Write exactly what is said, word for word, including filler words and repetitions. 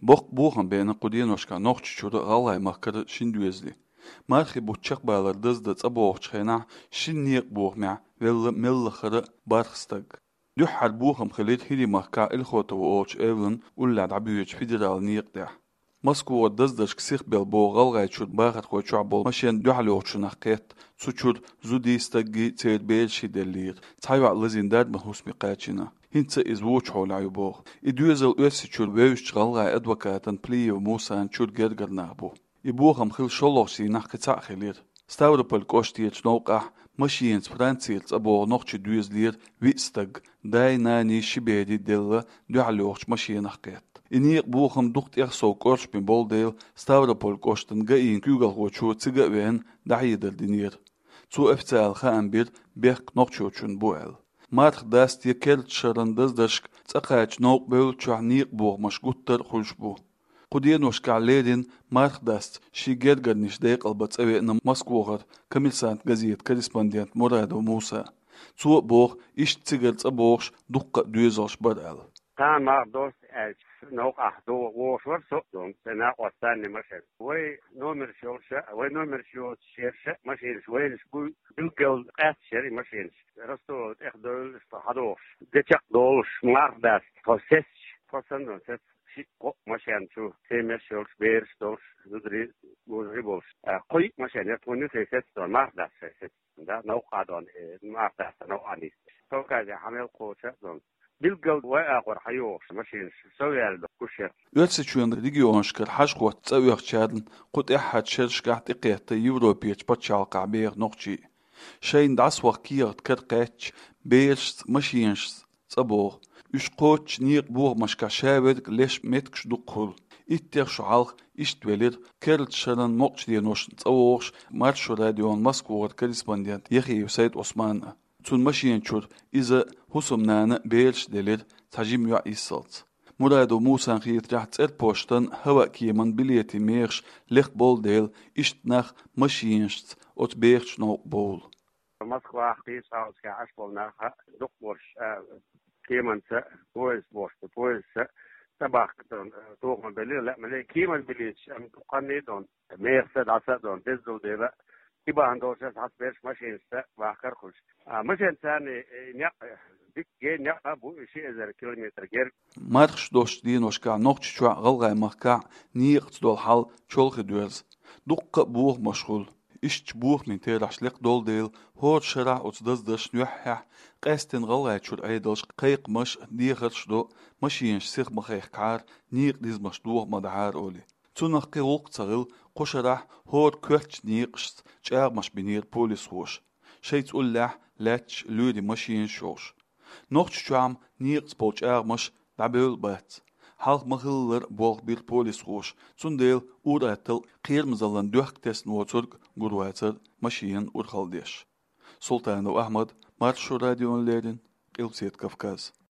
Bok buğan beyna qudiyanoshka noqch chura gallay mahkar shindüezli. Marxi butchaq bağlar dızda tsaboğçxena shinniq buğmya vella mellaxara barxstag. Duhar buğam xalit hili mahka ilxota woç evlin ullad abiyuj federal niqda. Moskva dızdaş ksix bel boğal gayçur bağat qoçu bol maşen duhaloçuna qet suçur zudistagi tsed bel shidelir. Tayva lazindad mahusmi qaçina. Hintsa iz woç holay boğ. İdüzel ösi çur vevş galgay advokatan pliyo musan çur gergarna bu. İbuğam xil şoloxsi naqqa xilir. Stavropol koştiyeç noqa maşiyens Fransiyels abo noqçi düzlir vistag day nani şibedi della duhaloç maşiyenaq qet. Iniq buğam duqt yaxso korç bin boldel Stavropol koştun gayin kügal hoçu tsiga ven dahidir dinir. Zu eftsal xan bir bek noqçoçun bu el. Marx dast yekel çarandız daşk tsaqaç noq böl çahniq buğmaş guttar xulş bu. Qudiyanosh ka'ledin Marx dast şi gergarniş deyq albat eve'na Moskvoğar Kommersant gazet korrespondent Murado Musa. Zu boğ iş tsigal tsaboğş duqqa düzoş bar el. Tan mar dost el noq ah do woşwar so don sena qastan ne masel. Ve nomer şolşa ve nomer şol şerşa masel şwel bu bilgel qas şeri masel. Rasto ekdol stahadoş. Geçak dolş mar dast. Proses prosandon ses ko masel şu temer şol ber stoş zudri bozribos. Qoy masel ya tonu ses don mar dast ses. Da noq adon mar dast noq anis. Tokaja hamel qoça don. Bilgel ve aqor hayoş masel soyal kuşer. Ötse çuyan regionşkar haşqot tsawıq çadın qut ehhat şerşqat iqiyata Evropiyach patçal qabeq noqçi. Şeyin das waqiyat karqach beers machines tsabo. Üç qoç niq buğ maşka şavet leş metkş duqul. İtter şu halq iştvelir kerlt şaran moqç diyenoş tsawoş marşo radyon Moskva korrespondent Yehiyev Said Osman. Tun machine çur iza husumnana beers delir tajim ya isalt. Murado Musa xiyit raht er poştan hava kiyeman bileti meerş lech bol del ishtnach machines ot beerch no bol. Moskva qis auska asbolna dokborş kiyemansa boys boş boys tabaq toğma belirle mele kiyeman bilet am tuqanni don meersa dasa don dezdol deva iban dosas hasbeş machines vaqar xush. Machine tani ne dik gen ya bu işi ezer kilometre ger. Marx dost dinoşka noqç çua galgay mahka niqt dol hal çolxi düz. Duqqa buğ maşgul. İşç buğ min teraşliq dol del hot şara otdaz daş nühha qastin galgay çur aydalş qayqmaş diğerç do maşiyens six maxayqar niq dizmaş duğ madar oli. Tunaq qiluq tsagil qoşara hot köç niqst çarmaş binir polis hoş. Şeyts ullah lach lüdi maşiyens şoş. Noqç çuam niqt bolçarmaş daböl bat. Halk mahıllar bolq bir polis hoş. Sundel uratel qirmizalan döhktes noturk gurwatsar maşiyen urxaldeş. Sultanov Ahmad Marşo radyonlerin Qilset Kafkaz.